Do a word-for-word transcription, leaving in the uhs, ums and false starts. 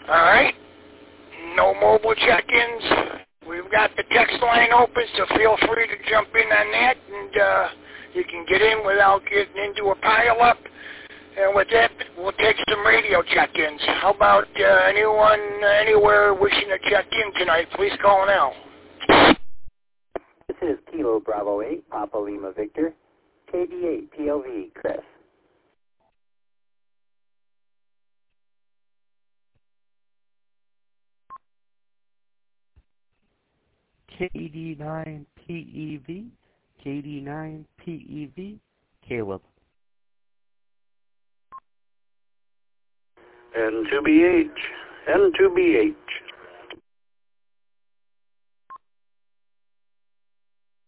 All right. No mobile check-ins. We've got the text line open, so feel free to jump in on that, and uh, you can get in without getting into a pile-up. And with that, we'll take some radio check-ins. How about uh, anyone anywhere wishing to check in tonight? Please call now. This is Kilo Bravo eight, Papa Lima Victor, K D eight P L V, Chris. K D nine P E V, K D nine P E V, Caleb. N two B H, N two B H,